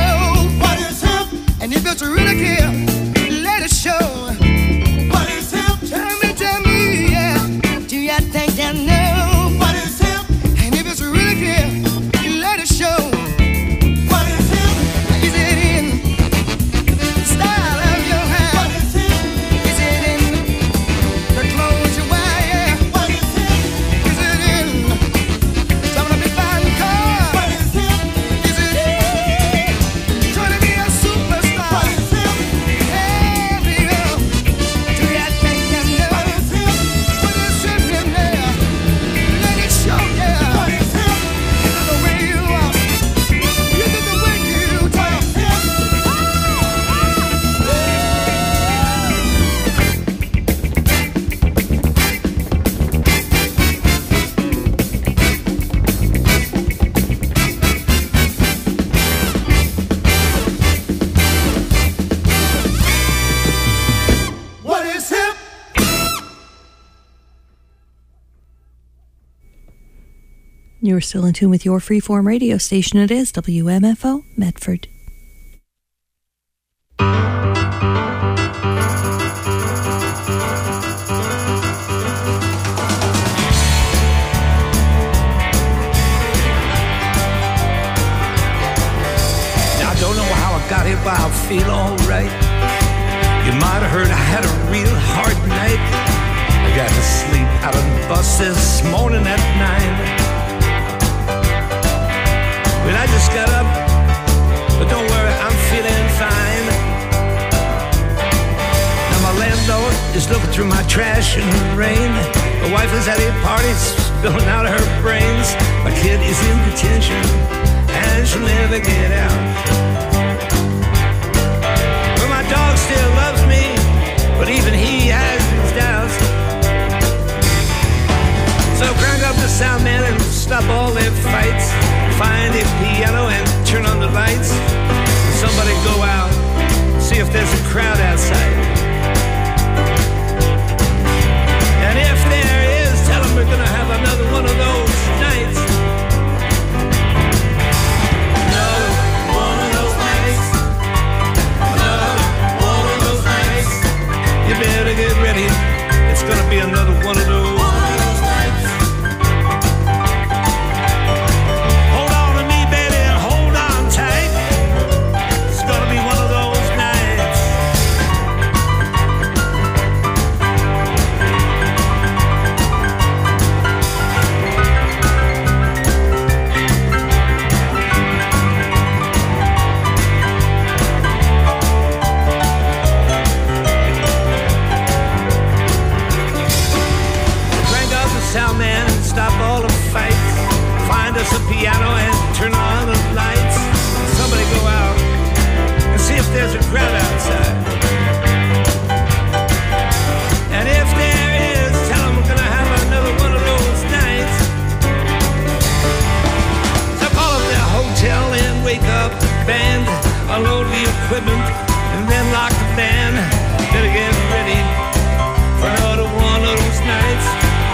know what is hip, and if it's really care, let it show. What is hip? Tell me, yeah. Do you think they know what is hip? And if it's really care, let it show. What is hip? Is it in the style of your hair? What is hip? Is it in the clothes you wear? Yeah. What is hip? Is it in driving a big fine car? What is hip? Is it in trying to be a superstar? What is hip? Hey, people, do you think you know what is hip? What is hip in there? Let it show, yeah. What is hip? Is it the way you walk? Is it the way you talk? What is hip? You're still in tune with your freeform radio station. It is WMFO Medford. Now, I don't know how I got here, but I feel alright. You might have heard I had a real hard night. I got to sleep out on the bus this morning at 9. Well, I just got up, but don't worry, I'm feeling fine. Now my landlord is looking through my trash in the rain. My wife is at a party, spilling out her brains. My kid is in detention, and she'll never get out. But my dog still loves me, but even he has his doubts. So crank up the sound, man, and stop all their fights. Find a piano and turn on the lights. Somebody go out, see if there's a crowd outside. And if there is, tell them we're gonna have another one of those nights. Another one of those nights. Another one of those nights. You better get ready. It's gonna be another one of those. A piano and turn on the lights. Somebody go out and see if there's a crowd outside. And if there is, tell them we're gonna have another one of those nights. So call up the hotel and wake up the band, unload the equipment and then lock the band. Better get ready for another one of those nights.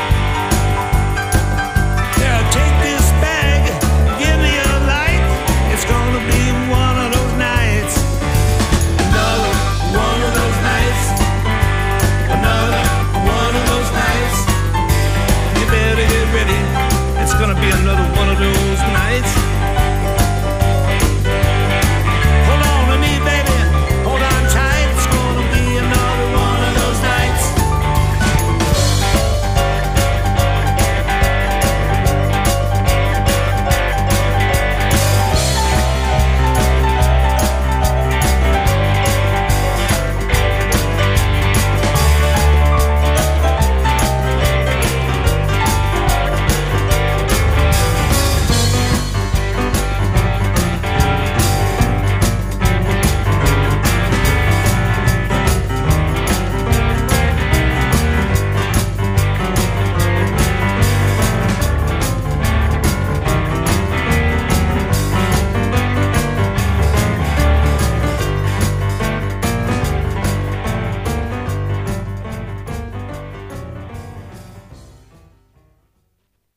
Yeah, take this bag, give me a light. It's gonna be one of those nights. Another one of those nights. Another one of those nights. You better get ready. It's gonna be another one of those nights. Hold on to me, baby. Hold on tight. It's gonna be another one of those nights.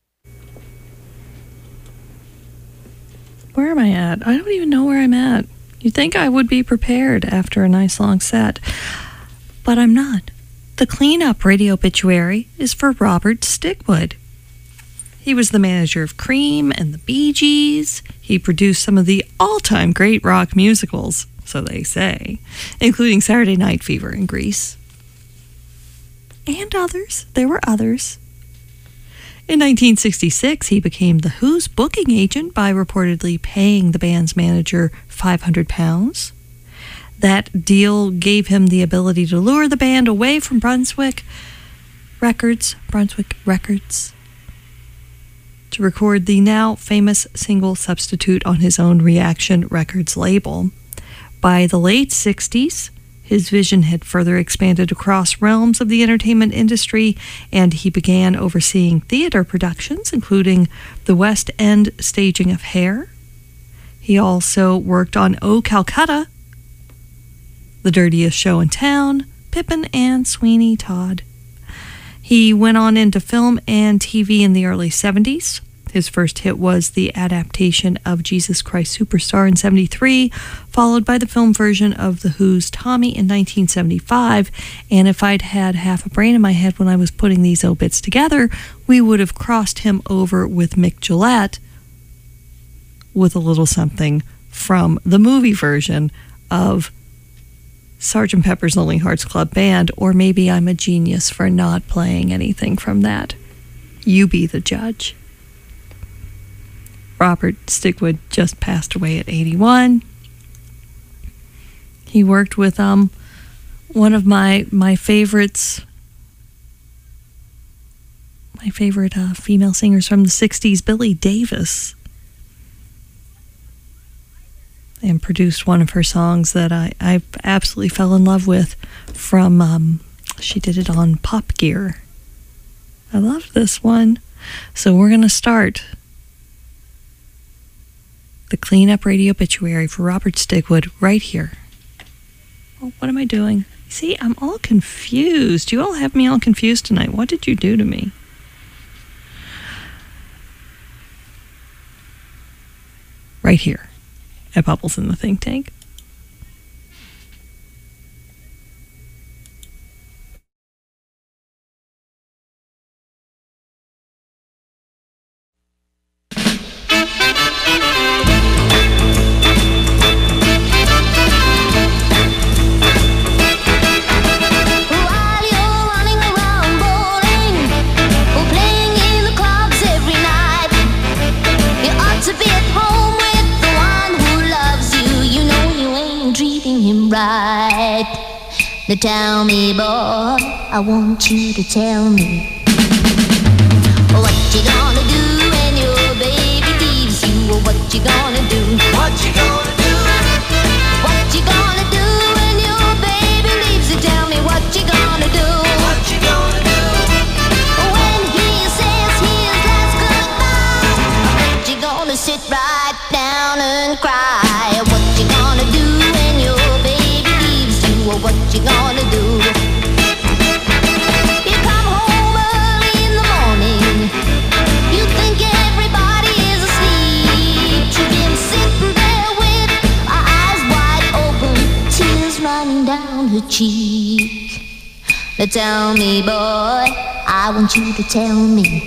Where am I at? I don't even know where I'm at. You'd think I would be prepared after a nice long set, but I'm not. The cleanup radio obituary is for Robert Stigwood. He was the manager of Cream and the Bee Gees. He produced some of the all-time great rock musicals, so they say, including Saturday Night Fever and Grease. And others. There were others. In 1966, he became The Who's booking agent by reportedly paying the band's manager £500. That deal gave him the ability to lure the band away from Brunswick Records, to record the now famous single Substitute on his own Reaction Records label. By the late 60s, his vision had further expanded across realms of the entertainment industry, and he began overseeing theater productions, including the West End staging of Hair. He also worked on Oh Calcutta, The Dirtiest Show in Town, Pippin, and Sweeney Todd. He went on into film and TV in the early 70s. His first hit was the adaptation of Jesus Christ Superstar in 73, followed by the film version of The Who's Tommy in 1975. And if I'd had half a brain in my head when I was putting these obits together, we would have crossed him over with Mick Gillette with a little something from the movie version of Sgt. Pepper's Lonely Hearts Club Band, or maybe I'm a genius for not playing anything from that. You be the judge. Robert Stigwood just passed away at 81. He worked with one of my favorites, female singers from the 60s, Billy Davis, and produced one of her songs that I absolutely fell in love with from, she did it on Pop Gear. I love this one. So we're going to start the cleanup radio obituary for Robert Stigwood right here. Oh, what am I doing? See, I'm all confused. You all have me all confused tonight. What did you do to me? Right here at Bubbles in the Think Tank. Now tell me, boy, I want you to tell me what you gonna do when your baby leaves you, or what you gonna do? What you gonna do? What you gonna do when your baby leaves you? Tell me what you gonna do? What you gonna do? When he says his last goodbye, bet you gonna sit right down and cry. What you gonna do when your baby leaves you, or what you gonna do? You come home early in the morning, you think everybody is asleep. You've been sitting there with her eyes wide open, tears running down her cheek. Now tell me, boy, I want you to tell me.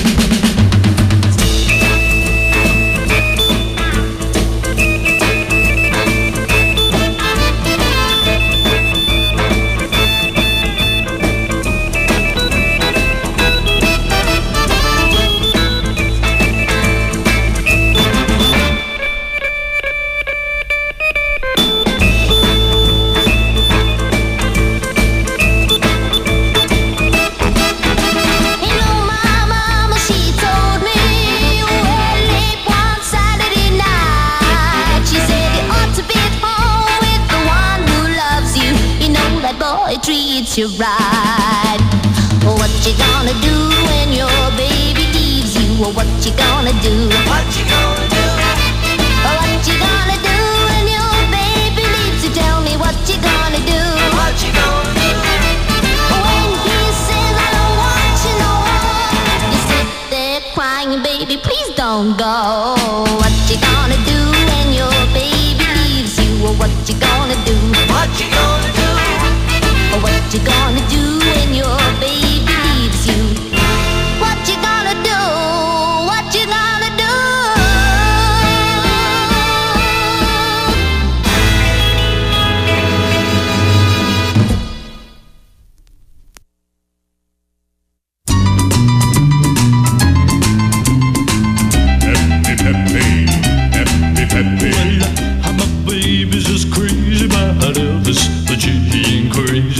Treats you right. What you gonna do when your baby leaves you? Or what you gonna do? What you gonna do? What you gonna do when your baby leaves you? Tell me what you gonna do? What you gonna do? When he says I don't want you no more, you sit there crying, baby, please don't go. What you gonna do when your baby leaves you? Or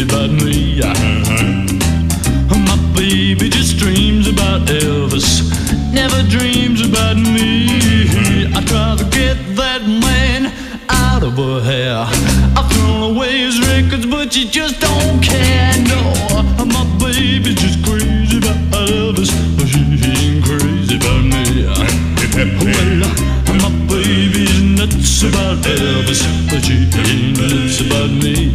crazy about me. My baby just dreams about Elvis, never dreams about me. I try to get that man out of her hair. I've thrown away his records, but she just don't care. No, my baby's just crazy about Elvis, but she ain't crazy about me. Well, my baby's nuts about Elvis, but she ain't nuts about me.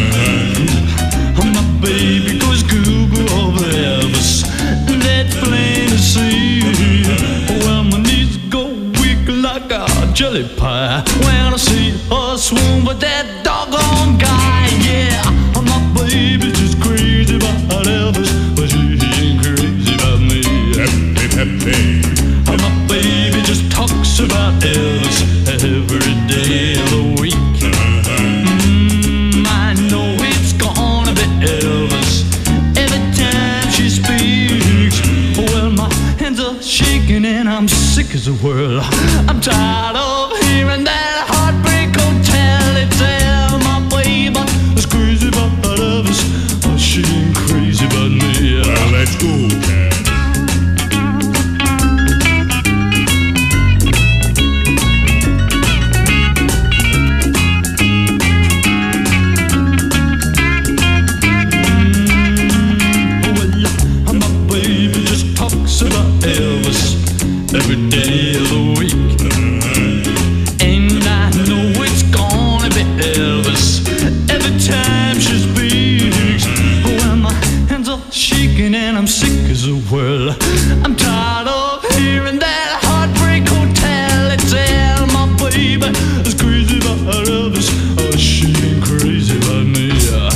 My baby goes cuckoo over Elvis, that's plain to see. Well, my knees go weak like a jelly pie when I see her swoon for that doggone guy. Yeah, my baby's just crazy about Elvis, but she ain't crazy about me. My baby just talks about Elvis every day of the week. I know it's gonna be Elvis every time she speaks. Well, my hands are shaking and I'm sick as a whirl. I'm tired of hearing that Heartbreak Hotel. It's my baby is crazy about Elvis, but she ain't crazy about me. Well, let's go, Cat. Every day of the week, and I know it's gonna be Elvis every time she speaks. Well, my hands are shaking and I'm sick as a whirl. I'm tired of hearing that Heartbreak Hotel. It's my baby is crazy about Elvis, oh, she ain't crazy about me.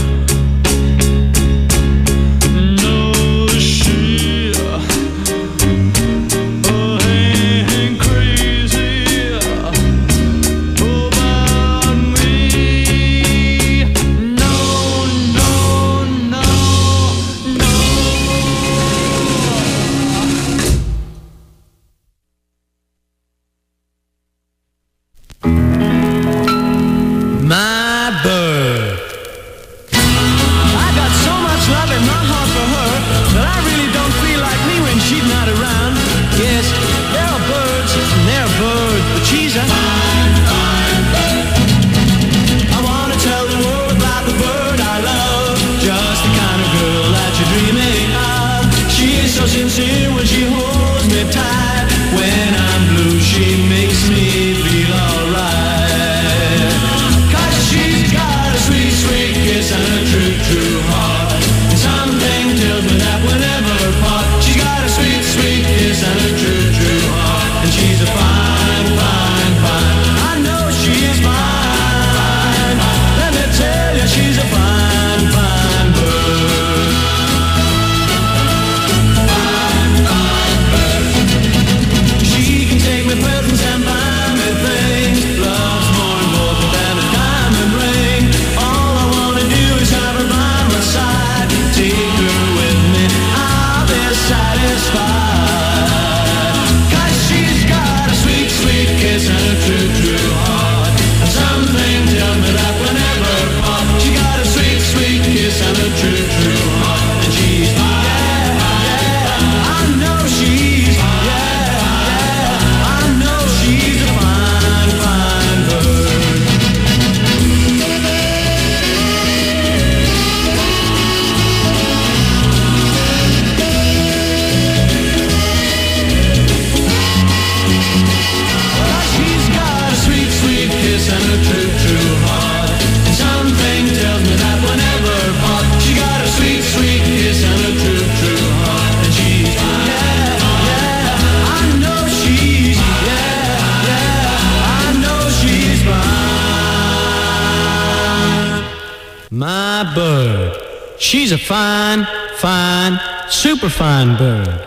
My bird, she's a fine, fine, super fine bird.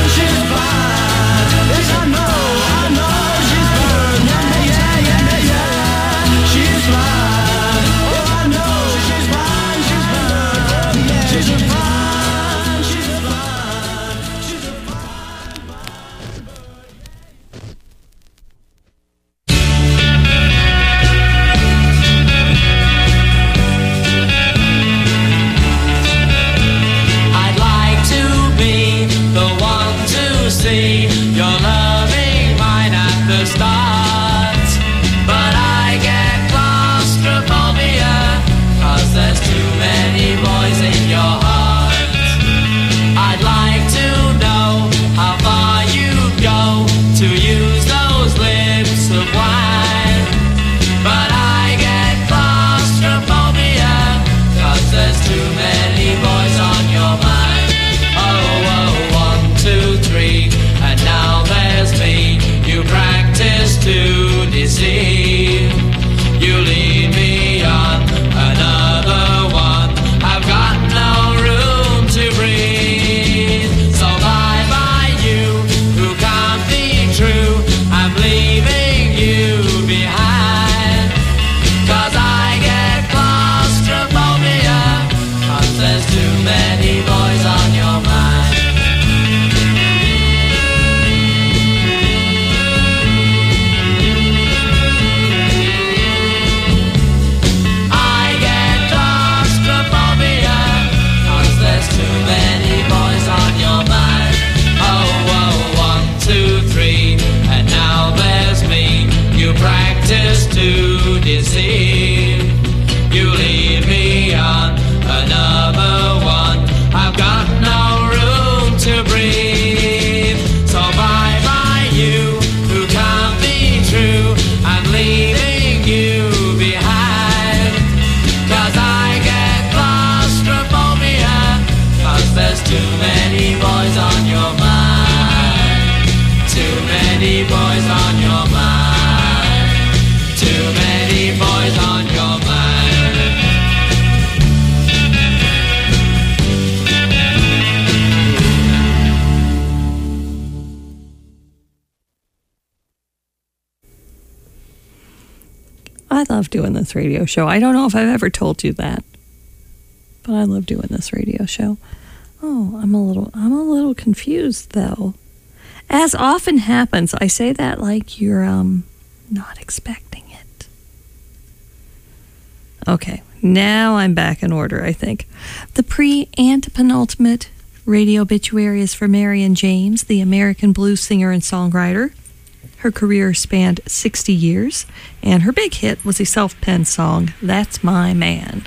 Yeah. to use those lips of wine. But I get claustrophobia, 'cause there's too many boys on your mind. Oh, oh, 1, 2, 3, and now there's me. You practice to deceive. You lead me on another one. I've got no room to breathe. So bye-bye you who can't be true. I'm leaving you behind. 'Cause I get claustrophobia, 'cause there's too many boys on your mind. I get claustrophobia, 'cause there's too many boys on your mind. Oh, oh, 1, 2, 3, and now there's me. You practice to deceive. You lead me on another one. I've got no room to breathe. So bye-bye you who can't be true. I'm leaving you behind. 'Cause I get claustrophobia, 'cause there's too many boys on your mind. Too many boys on your mind. Too many boys on your mind. I love doing this radio show. I don't know if I've ever told you that, but I love doing this radio show. Oh, I'm a little confused though. As often happens, I say that like you're not expecting it. Okay, now I'm back in order, I think. The pre-antepenultimate radio obituary is for Marion James, the American blues singer and songwriter. Her career spanned 60 years, and her big hit was a self-penned song, That's My Man.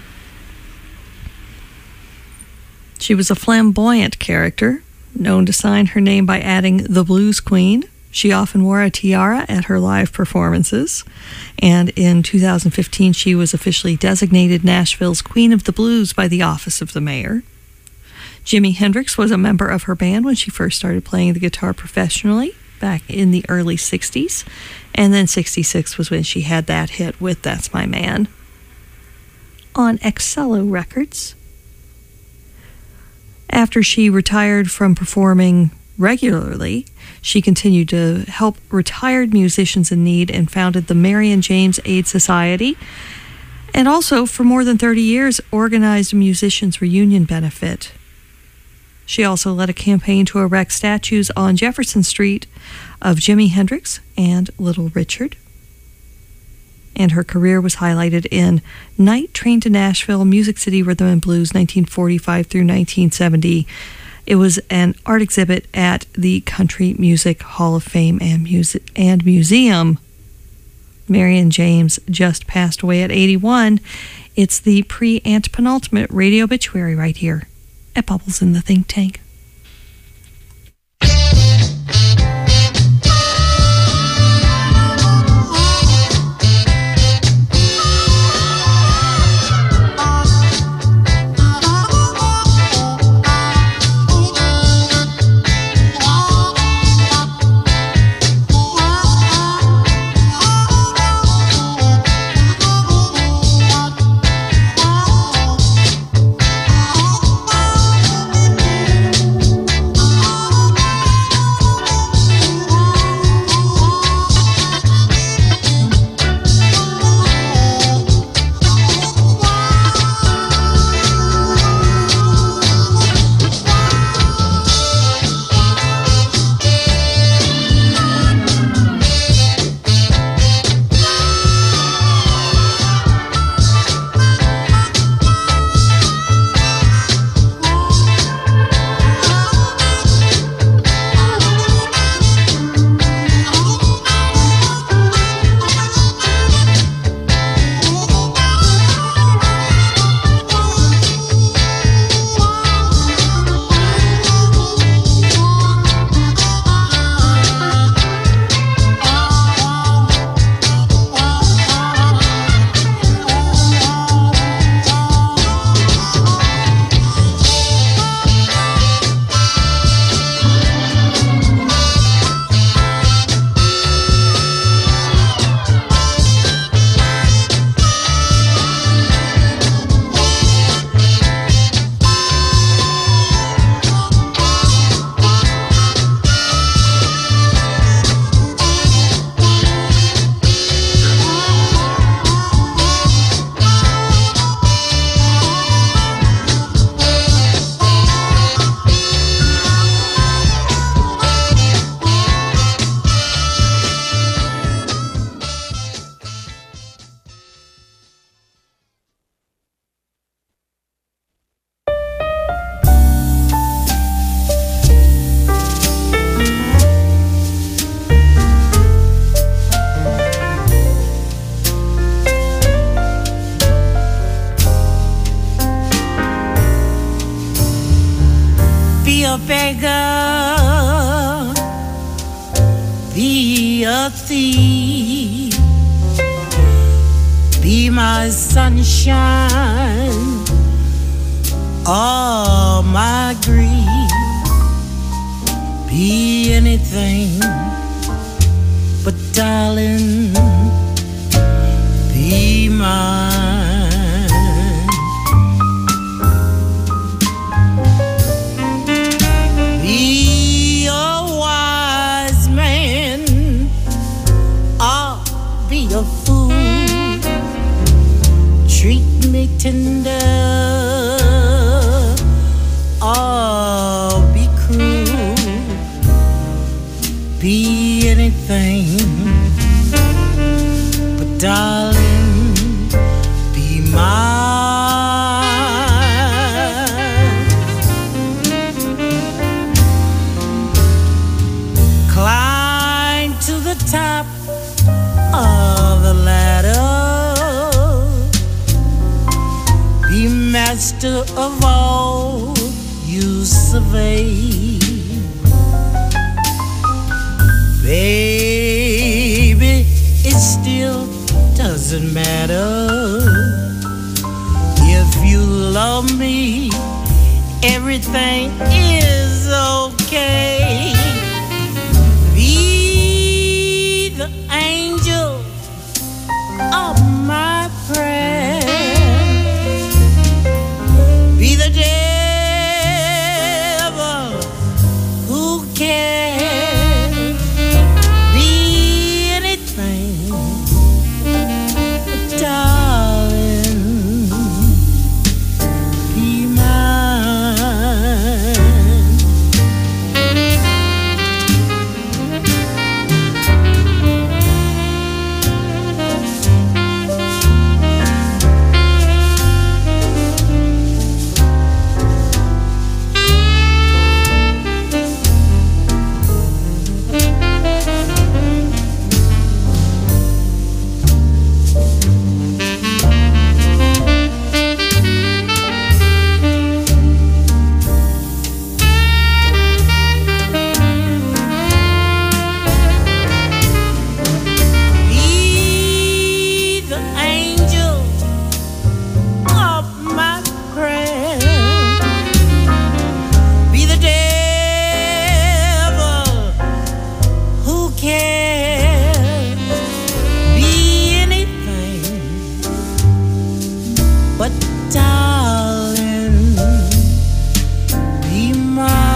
She was a flamboyant character, known to sign her name by adding the Blues Queen. She often wore a tiara at her live performances, and in 2015 she was officially designated Nashville's Queen of the Blues by the Office of the Mayor. Jimi Hendrix was a member of her band when she first started playing the guitar professionally, back in the early 60s, and then 66 was when she had that hit with That's My Man on Excello Records. After she retired from performing regularly, she continued to help retired musicians in need and founded the Marion James Aid Society, and also for more than 30 years organized a musicians reunion benefit. She also led a campaign to erect statues on Jefferson Street of Jimi Hendrix and Little Richard. And her career was highlighted in Night Train to Nashville, Music City Rhythm and Blues, 1945 through 1970. It was an art exhibit at the Country Music Hall of Fame and Museum. Marion James just passed away at 81. It's the pre-antepenultimate radio obituary right here at Bubbles in the Think Tank. be a thief. Be my sunshine, all my grief. Be anything, but darling, be mine. Be a wise man, or be a fool. Treat me tender, or be cruel. Be anything, but darling, be mine. Climb to the top of the ladder. Be master of all you survey. Baby, it still doesn't matter. If you love me, everything is okay. Be the angel of my prayer. Be the devil who cares. Be anything, darling, be mine. Be the angel of my prayer. Be the devil who cares. Be anything, but darling, be mine.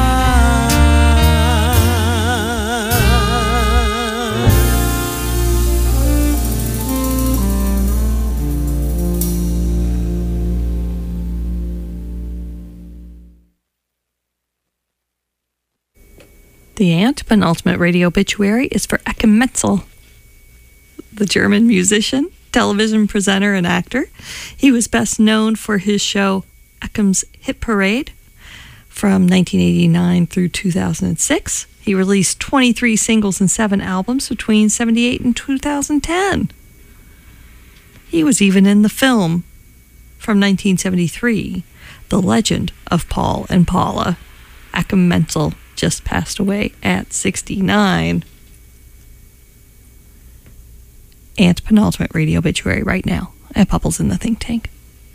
The antepenultimate radio obituary is for Achim Metzel, the German musician, television presenter, and actor. He was best known for his show Achim's Hit Parade from 1989 through 2006. He released 23 singles and 7 albums between 1978 and 2010. He was even in the film from 1973, The Legend of Paul and Paula. Achim Metzel just passed away at 69. Antepenultimate radio obituary right now at Popples in the Think Tank.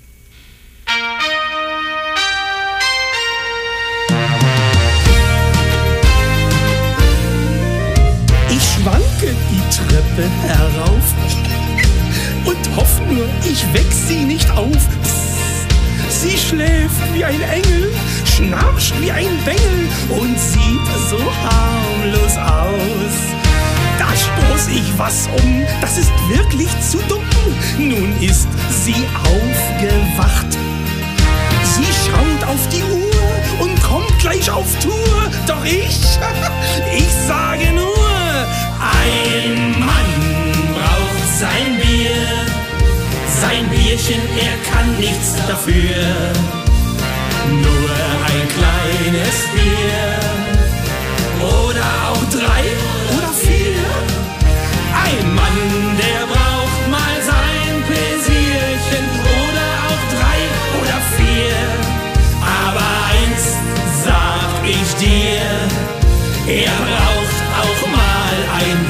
Ich schwanke die Treppe herauf und hoff nur, ich weck sie nicht auf. Sie schläft wie ein Engel, schnarcht wie ein Bengel und sieht so harmlos aus. Da stoß ich was um, das ist wirklich zu dumm. Nun ist sie aufgewacht. Sie schaut auf die Uhr und kommt gleich auf Tour. Doch ich sage nur, ein Mann braucht sein Bier. Sein Bierchen, er kann nichts dafür. Nur ein kleines Bier. Oder auch 3 oder 4. Ein Mann, der braucht mal sein Pläsierchen. Oder auch 3 oder 4. Aber eins sag ich dir, er braucht auch mal ein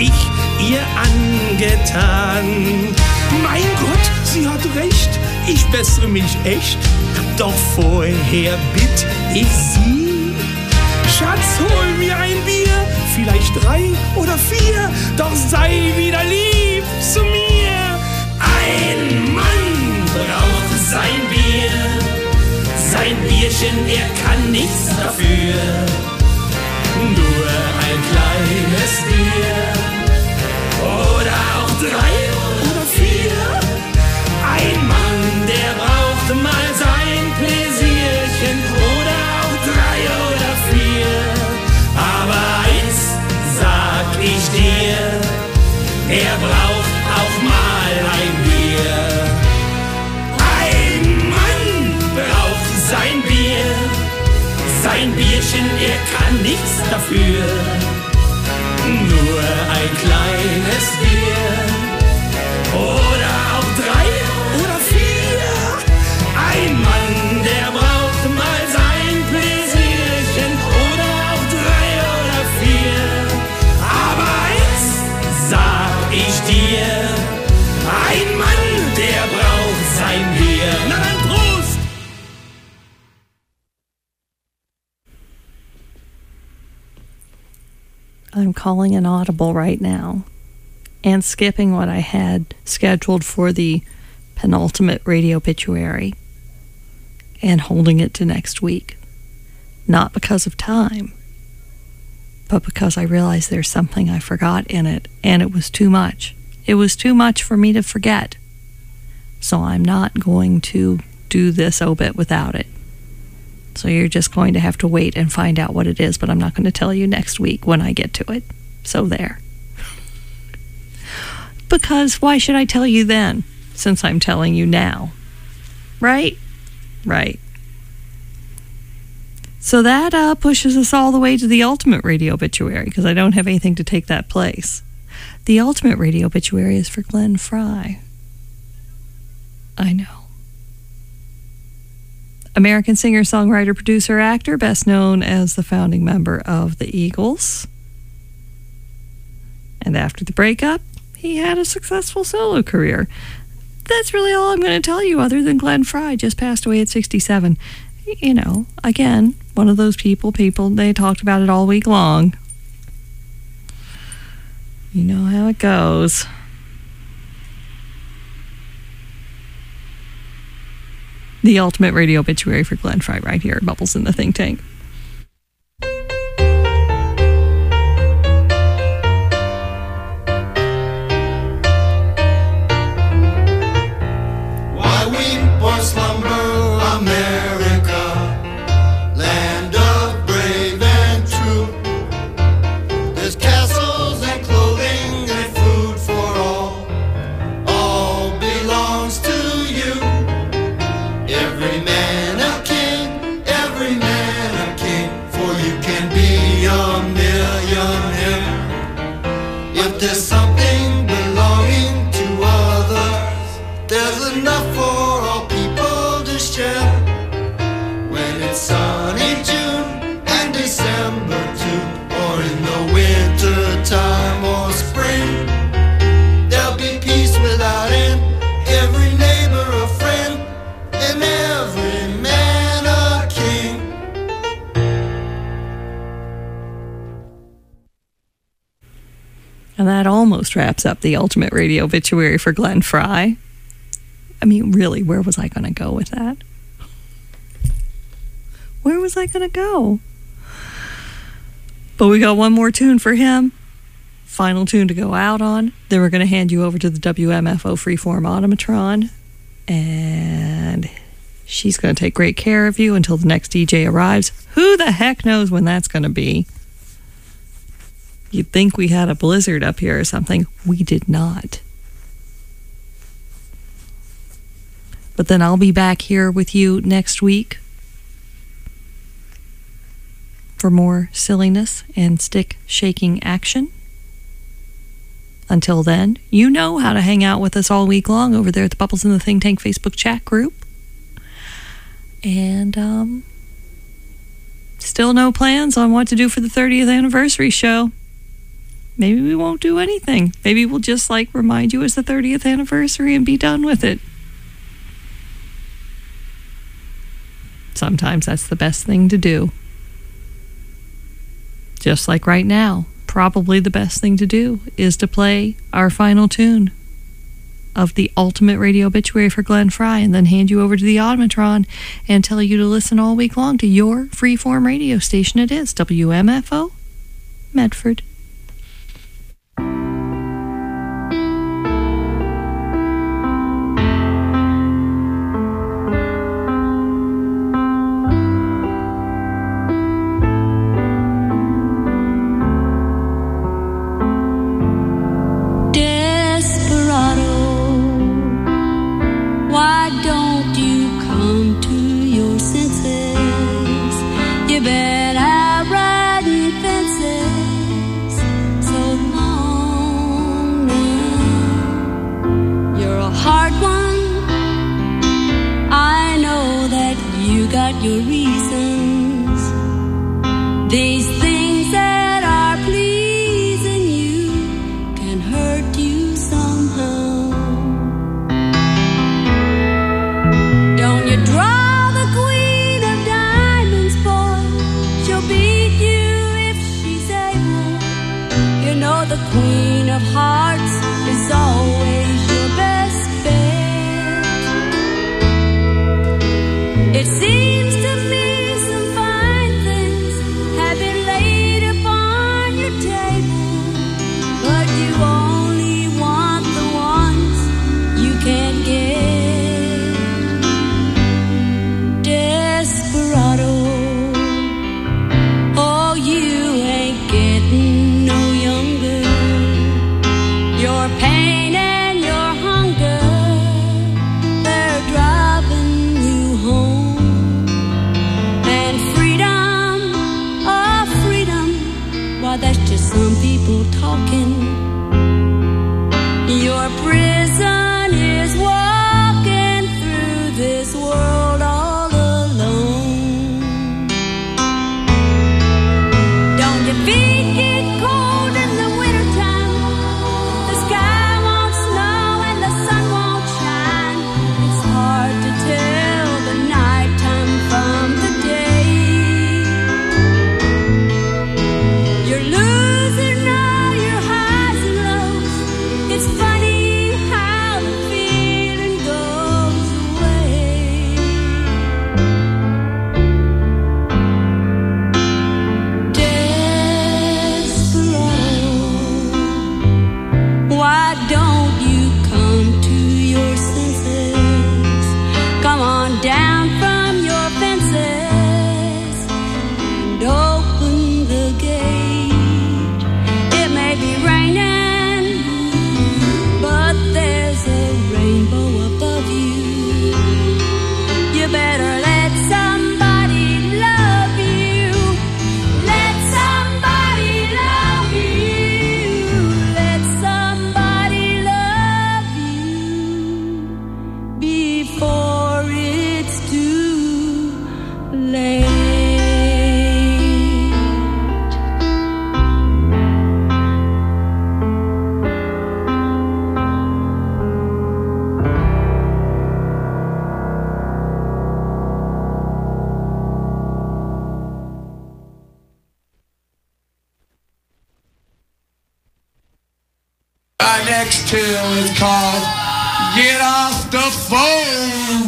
ich ihr angetan. Mein Gott, sie hat recht, ich bessere mich echt. Doch vorher bitt ich sie, Schatz, hol mir ein Bier, vielleicht 3 oder 4, doch sei wieder lieb zu mir. Ein Mann braucht sein Bier, sein Bierchen, er kann nichts dafür. Nur ein kleines Bier oder auch 3 oder 4. Ein Mann, der braucht mal sein Pläsierchen oder auch 3 oder 4. Aber eins sag ich dir, er braucht auch mal ein Bier. Ein Mann braucht sein Bier, sein Bierchen, er kann nichts dafür. Nur ein kleines Bier oder auch 3 oder 4. Ein Mann, der braucht mal sein Pläsierchen oder auch 3 oder 4. Aber eins sag ich dir, ein Mann, der braucht sein Bier. Na dann Prost! I'm calling an audible right now and skipping what I had scheduled for the penultimate radio obituary and holding it to next week. Not because of time, but because I realized there's something I forgot in it, and it was too much. It was too much for me to forget. So I'm not going to do this obit without it. So you're just going to have to wait and find out what it is, but I'm not going to tell you next week when I get to it. So there. Because why should I tell you then, since I'm telling you now? Right? Right. So that pushes us all the way to the ultimate radio obituary, because I don't have anything to take that place. The ultimate radio obituary is for Glenn Frey. I know. American singer, songwriter, producer, actor, best known as the founding member of the Eagles. And after the breakup, he had a successful solo career. That's really all I'm going to tell you, other than Glenn Frey just passed away at 67. You know, again, one of those people, they talked about it all week long. You know how it goes. The ultimate radio obituary for Glenn Frey right here at Bubbles in the Think Tank. Why weep or slumber, America, land of brave and true. There's castles and clothing and food for all belongs to you. Every man a king, for you can be a millionaire. If there's something belonging to others, there's enough for all people to share. When it's sunny June and December too, or in the winter time or spring, there'll be peace without end, every neighbor a friend, and every man a king. And that almost wraps up the ultimate radio obituary for Glenn Frey. I mean, really, where was I going to go with that? Where was I going to go? But we got one more tune for him. Final tune to go out on. Then we're going to hand you over to the WMFO Freeform Automatron. And she's going to take great care of you until the next DJ arrives. Who the heck knows when that's going to be? You'd think we had a blizzard up here or something. We did not. But then I'll be back here with you next week for more silliness and stick shaking action. Until then, you know how to hang out with us all week long over there at the Bubbles in the Think Tank Facebook chat group. And still no plans on what to do for the 30th anniversary show. maybe we won't do anything. Maybe we'll just like remind you it's the 30th anniversary and be done with it. Sometimes that's the best thing to do. Just like right now, probably the best thing to do is to play our final tune of the ultimate radio obituary for Glenn Frey, and then hand you over to the Automatron and tell you to listen all week long to your freeform radio station. It is WMFO Medford. Your reasons, these things that are pleasing you can hurt you somehow. Don't you draw the queen of diamonds, boy, she'll beat you if she's able. You know the queen of hearts is always your best bet. It seems some people talking. Your prison is walking through this world all alone. Don't your feet get cold in the wintertime? The sky won't snow and the sun won't shine. It's hard to tell the nighttime from the day. You're losing all your highs and lows. It's funny how the feeling goes away. Desperado, why don't you come to your senses? Come on down from your fences and open the gate. It may be raining, but there's a rainbow above you. You better let somebody love you. Let somebody love you. Let somebody love you before it's too late. Our next tune is called Get Off the Phone.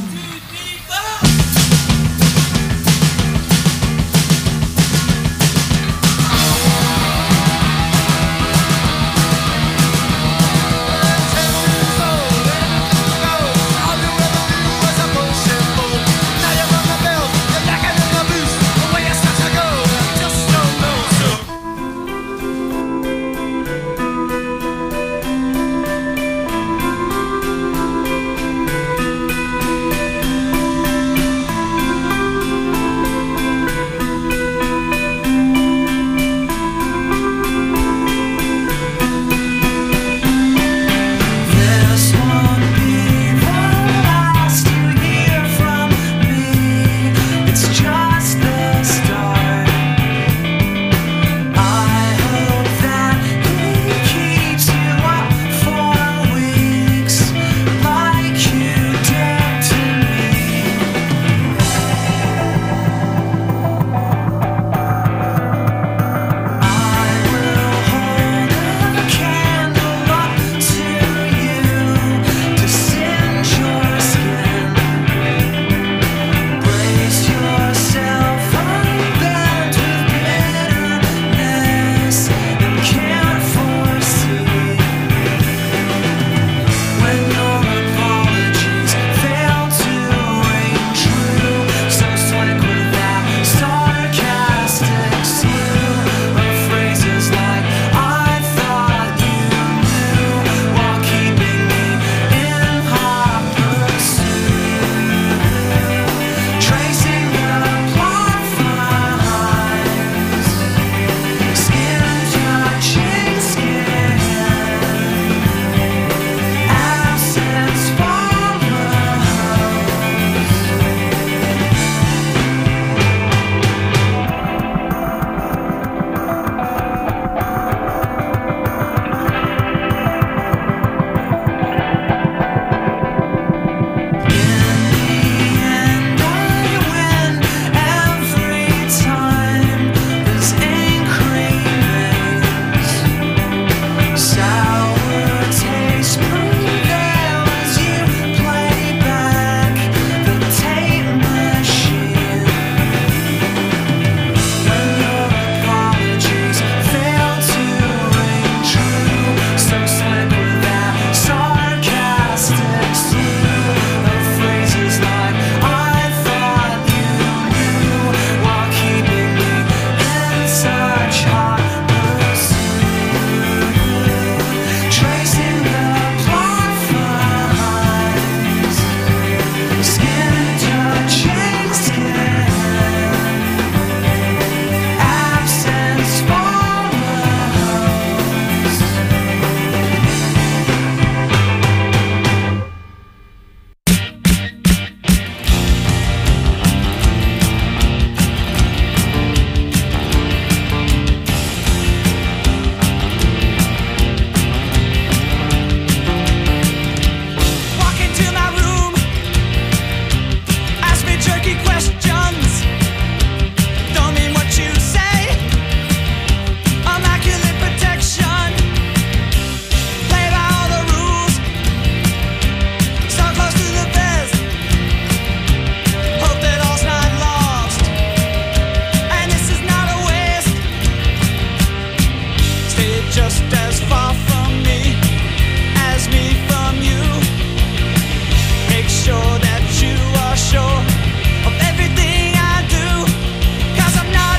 just as far from me as me from you. Make sure that you are sure of everything I do, 'cause I'm not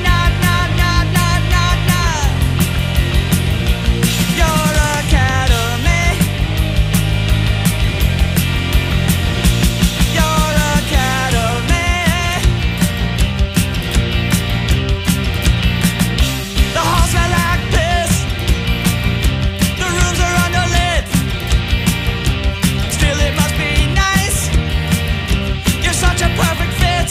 your academy. Your academy. The halls smell like piss. The rooms are underlit. Still it must be nice. You're such a perfect fit.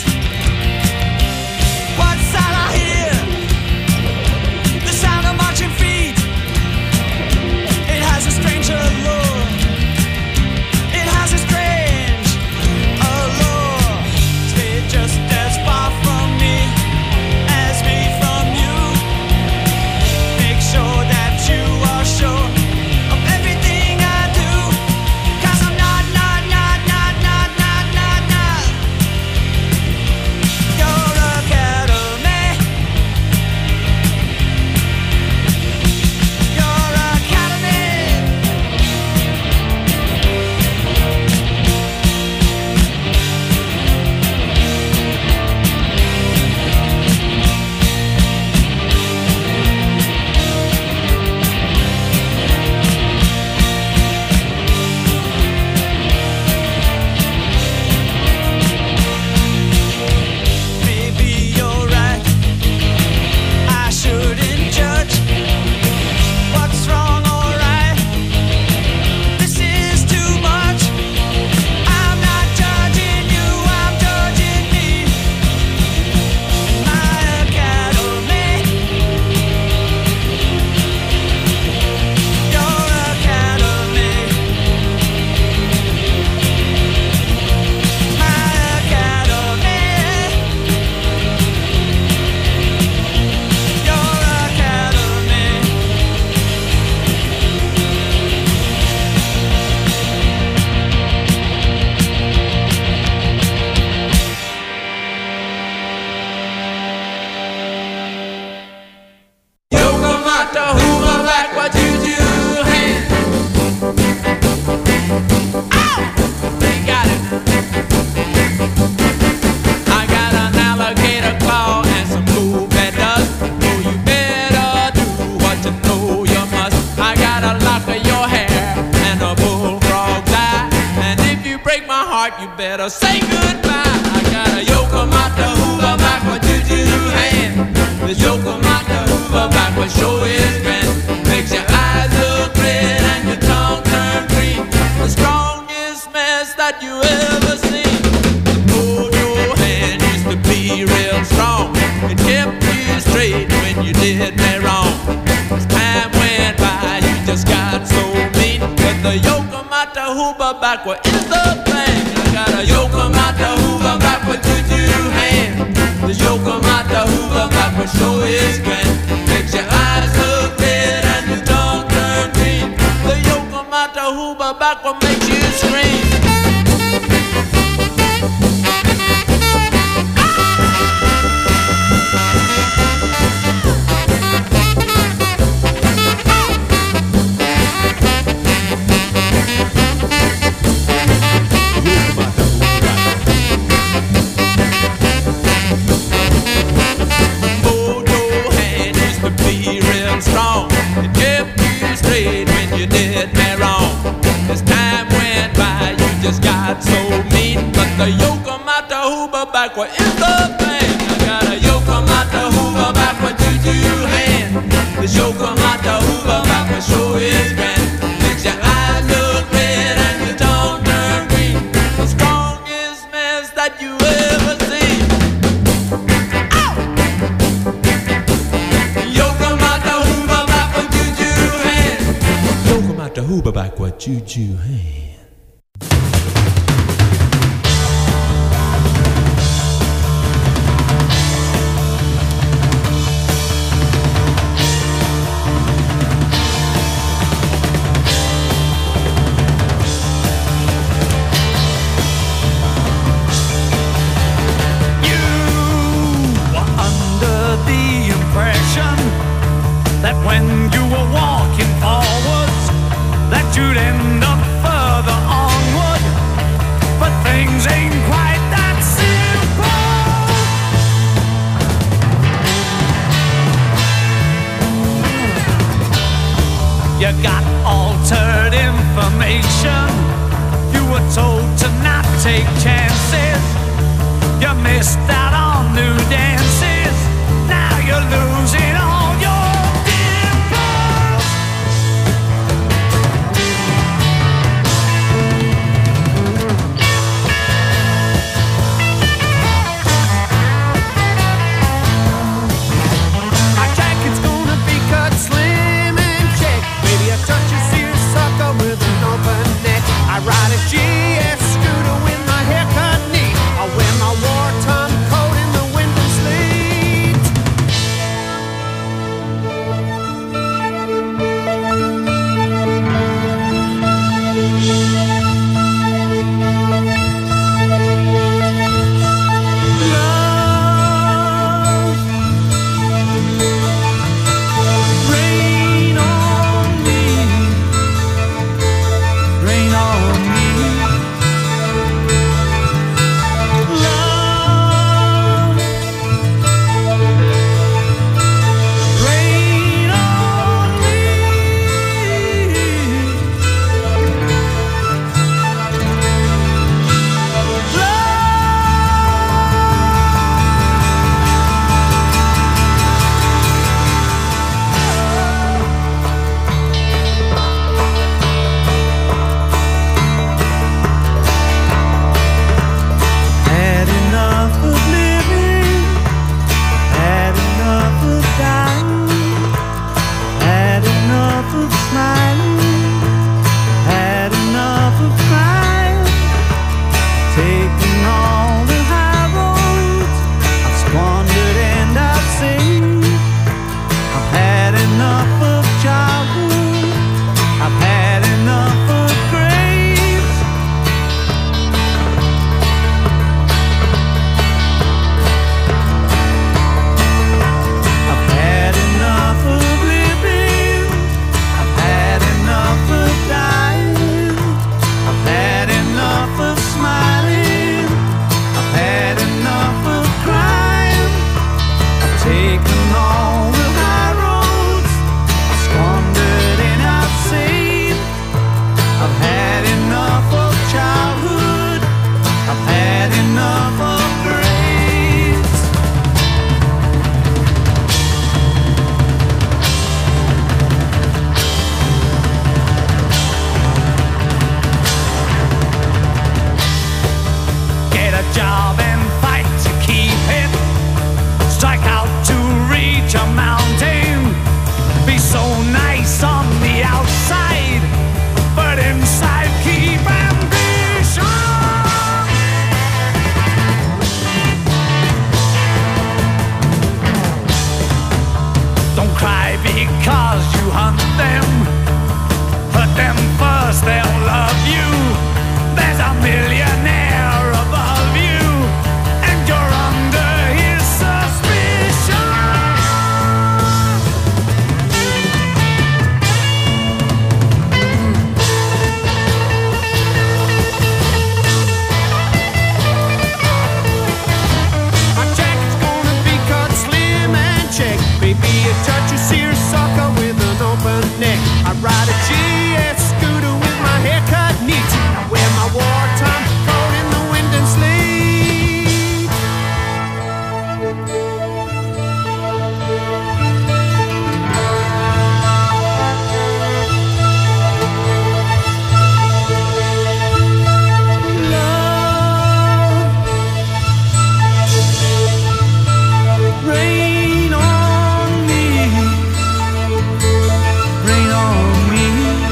What's that I hear? The sound of marching feet. It has a strange allure. It has a strange allure. Stay just as far from me as me from you. Make sure that you are sure of everything I do, 'cause I'm not your academy. Your academy. Maybe you're right. I shouldn't judge what's wrong or right. This is too much. I'm not judging you, I'm judging me. My academy. Your academy. My academy. Your academy. Yoga Mata Hoover back what you do hand. Ow! They got it. I got an alligator claw and some cool bed dust. Oh, you better do what you know you must. I got a lock of your hair and a bullfrog's eye. And if you break my heart, you better say goodbye. I got a Yoga Mata Hoover back what you do hand. This Yoga Mata Hoover back what sure is grand. Makes your eyes look red and your tongue turn green. The strongest mess that you ever seen. Hold your hand used to be real strong. It kept you straight when you did me wrong. As time went by, you just got so mean. But the Yoga Mata Hoover backward is the plan. I got a Yoga Mata Hoover backward to do hand. The Yoga Mata Hoover backward sure is grand. Makes your eyes look red and your tongue turn green. The Yoga Mata Hoover backward makes you scream. Hold your hand used to be real strong. It kept you straight when you did me wrong. As time went by, you just got so mean. But the Yoga Mata Hoover backward is the plan. I got a Yoga Mata Hoover backward to do hand. The Yoga Mata Hoover backward sure is grand. Makes your eyes look red and your tongue turn green. The strongest mess that you ever seen. Yoga Mata Hoover backward juju hand. Yoga Mata Hoover backward juju hand. That when you were walking forwards, that you'd end up further onward. But things ain't quite that simple. You got altered information. You were told to not take chances. You missed out on new dances. Now you're losing all your dimples. My jacket's gonna be cut slim and check. Maybe a touch of seersucker with an open neck. I ride a GS scooter with my haircut neat. I wear my wartime coat in the window sleet. Love, rain on me, rain on me. Love, rain on me. Had enough of living, had enough of dying, had enough of smiling, had enough of crying, taking all the high roads I've squandered and I've seen. I've had enough of childhood, I've had enough of graves. I've had enough of living, I've had enough of dying, I've had enough of smiling, I've had enough of crying. I've taken all the high roads, I've squandered and I've seen. I've had enough of childhood, I've had enough of grace. Get a job and fight to keep it. Strike out to reach a mountain. Be so nice on the outside, but inside keep ambition. Don't cry because you hunt them. Hurt them first, they'll love you. There's a millionaire above you, and you're under his suspicion. My jacket's gonna be cut slim and check. Maybe a touch of seersucker with an open neck. I ride a GS scooter with my haircut neat. I wear my wartime coat in the wind and sleet. Love, rain on me, rain on me.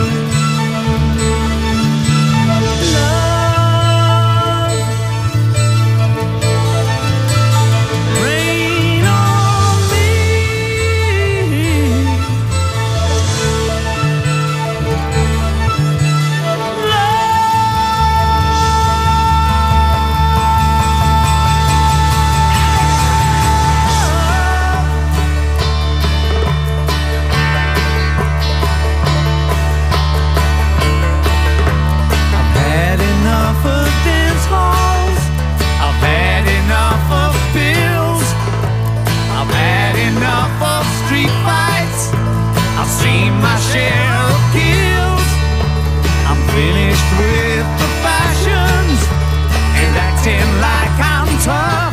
share of kills. I'm finished with the fashions and acting like I'm tough.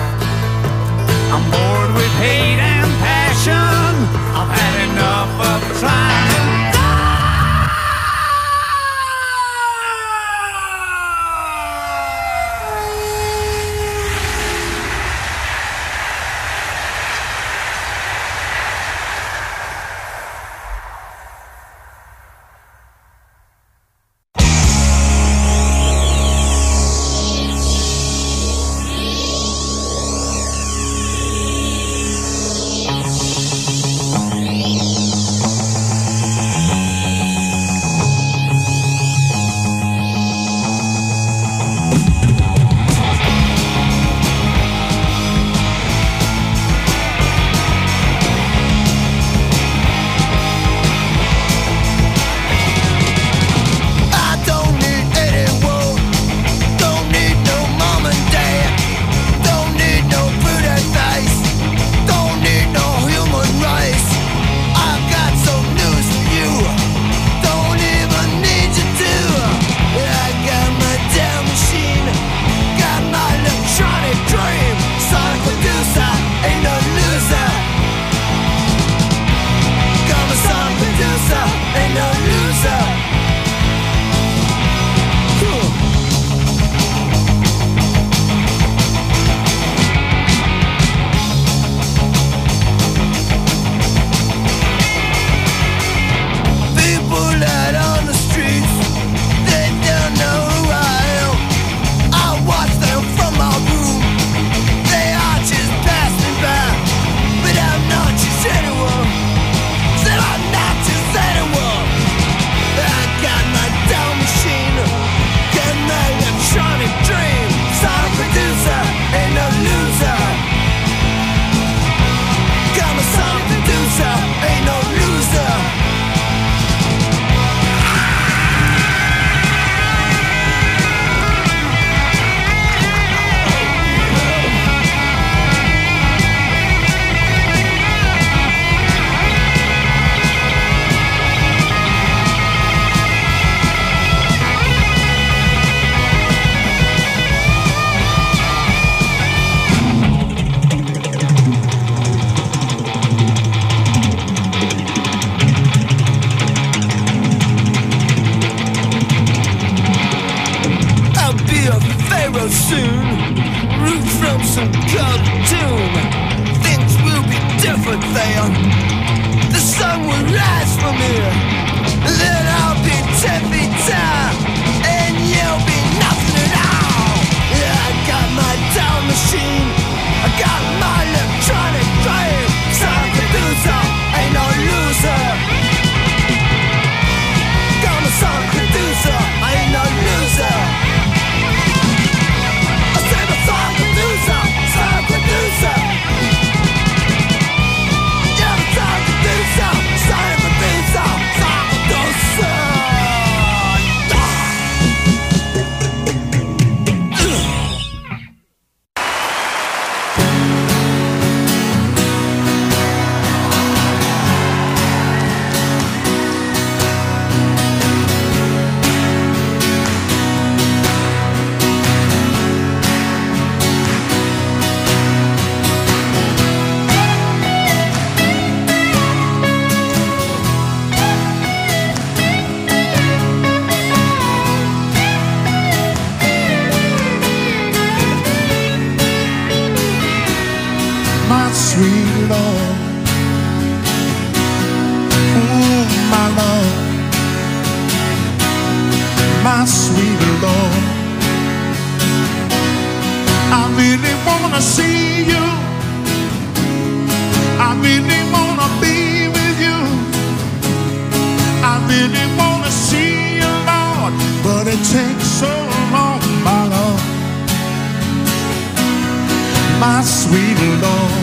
I'm bored with hate and passion. I've had enough of trying to my sweet Lord.